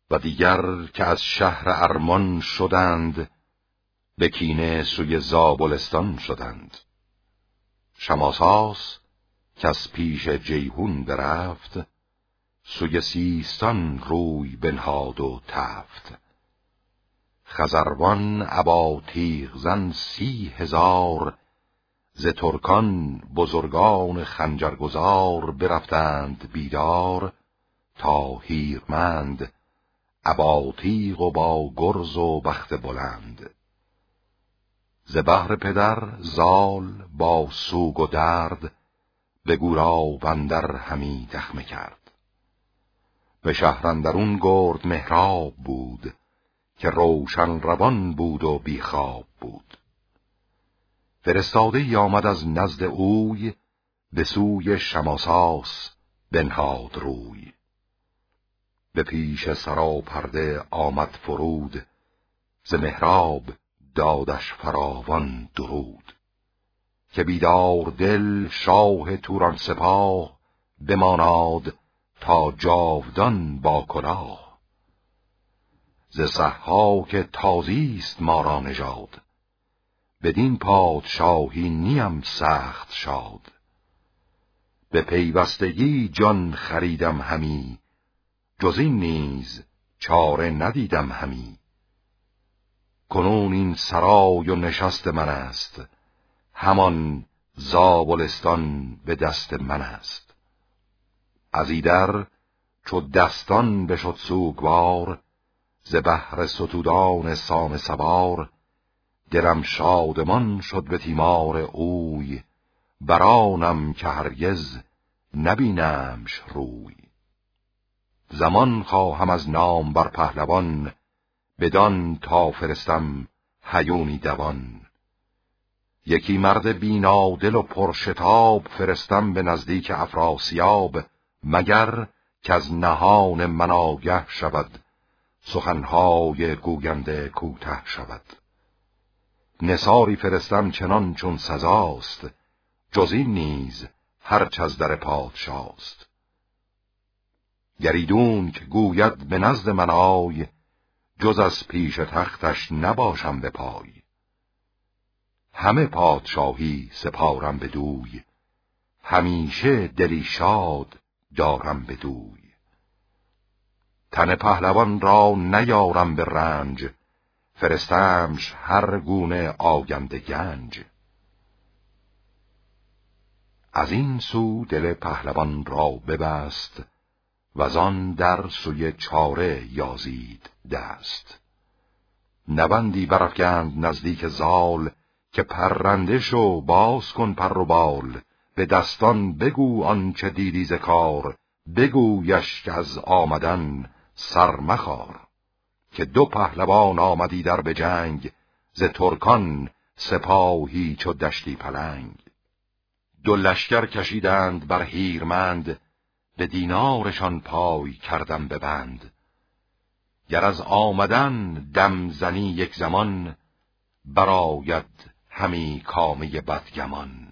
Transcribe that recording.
و دیگر که از شهر ارمان شدند، به کینه سوی زابلستان شدند. شماساس که از پیش جیهون برفت، سوی سیستان روی بنهاد و تفت. خزروان ابا تیغزن 30,000، ز ترکان بزرگان خنجرگزار برفتند بیدار، تا هیرمند ابا تیغ و با گرز و بخت بلند. ز بهر پدر زال با سوگ و درد، به گوراب اندر همی دخمه کرد. به شهر اندرون گرد مهراب بود، که روشن روان بود و بیخواب بود. فرستاده آمد از نزد اوی، به سوی شماساس بنهاد روی. به پیش سراپرده آمد فرود، ز مهراب دادش فراوان درود. که بیدار دل شاه توران سپاه، بماناد تا جاودان با کلاه. ز ضحاک تازیست ما را نژاد، بدین پادشاهی نیم سخت شاد. به پیوستگی جان خریدم همی، جز این نیز چاره ندیدم همی. کنون این سرای و نشست من است، همان زابلستان به دست من است. از ایدر چو دستان بشد سوگوار، ز بهر ستودان سام سوار. دلم شادمان شد به تیمار اوی، برانم که هرگز نبینمش روی. زمان خواهم از نام بر پهلوان، بدان تا فرستم هیونی دوان. یکی مرد بینادل و پرشتاب، فرستم به نزدیک افراسیاب. مگر که از نهان من آگه شود، سخنهای گوینده کوته شود. نثاری فرستم چنان چون سزاست، جز این نیز هرچ از در پادشاست. گریدون که گوید به نزد من آی، جز از پیش تختش نباشم به پای. همه پادشاهی سپارم بدوی، همیشه دلی شاد دارم بدوی. تن پهلوان را نیارم به رنج، فرستمش هر گونه آگنده گنج. از این سو دل پهلوان را ببست، وزان در سوی چاره یازید دست. نبندی برافگند نزدیک زال، که پرنده شو باز کن پر و بال. به دستان بگو آنچه دیدی ز کار، بگویش که از آمدن سر مخار. که 2 پهلوان آمدی در به جنگ، ز ترکان سپاهی چو دشتی پلنگ. 2 لشکر کشیدند بر هیرمند، به دینارشان پای کردم ببند. گر از آمدن دم زنی یک زمان، براید همی کامه بدگمان.